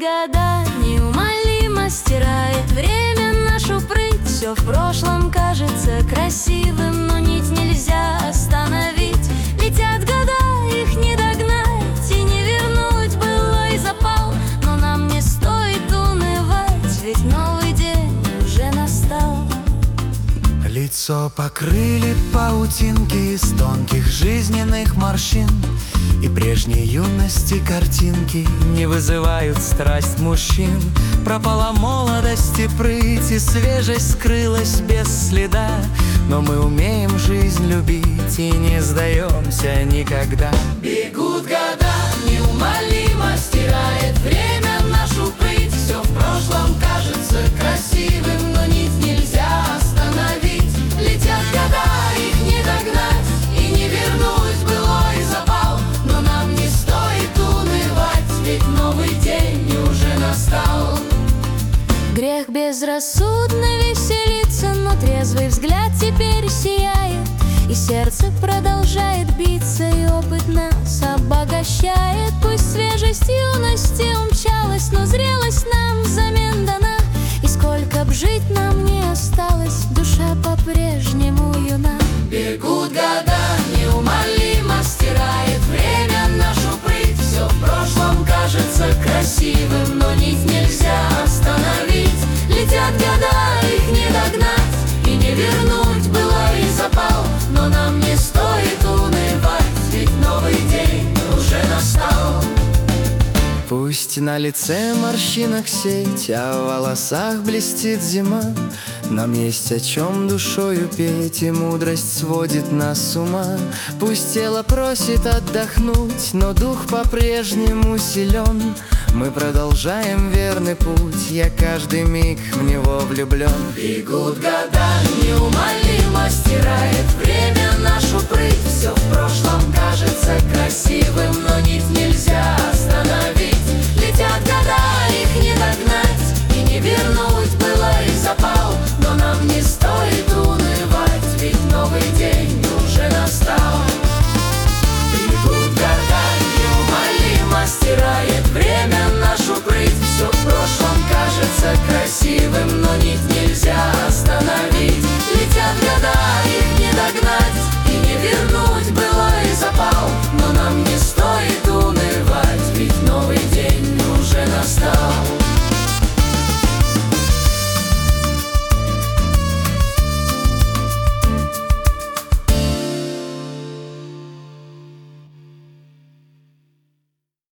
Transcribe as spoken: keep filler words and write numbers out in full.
года, неумолимо стирает время нашу прыть. Все в прошлом кажется красивым, но нить нельзя остановить. Летят года, их не догнать и не вернуть былой запал. Но нам не стоит унывать, ведь новый день уже настал. Лицо покрыли паутинки из тонких жизненных морщин, и прежней юности картинки не вызывают страсть мужчин. Пропала молодость и прыть, и свежесть скрылась без следа. Но мы умеем жизнь любить и не сдаемся никогда. Бегут года, неумолимо стирает время нашу прыть. Все в прошлом кажется красивым, но нить нельзя остановить. Летят года, их не догнать и не вернуть былой запал. Но нам не стоит унывать, ведь новый день уже настал. Грех безрассудно веселиться, но трезвый взгляд теперь сияет, и сердце продолжает биться, и опыт нас обогащает. Пусть свежесть юности умчалась, но зрелость нам взамен дана. И сколько б жить нам не осталось, душа по-прежнему юна. Бегут года, неумолимо стирает время нашу прыть. Все в прошлом кажется красивым, но нить нельзя остановить. Летят года, их не догнать и не вернуть былой запал. Но нам не стоит унывать, ведь новый день уже настал. Пусть на лице морщинок сеть, а в волосах блестит зима. Нам есть о чем душою петь, и мудрость сводит нас с ума. Пусть тело просит отдохнуть, но дух по-прежнему силен. Мы продолжаем верный путь, я каждый миг в него влюблен. Бегут года, неумолимо стирает время нашу прыть. Все в прошлом кажется красивым, но нить нельзя остановить. Летят года, их не догнать и не вернуть былой запал. Но нам не стоит унывать, ведь новый день уже настал. Бегут года, неумолимо стирает время нашу прыть. Все в прошлом кажется красивым,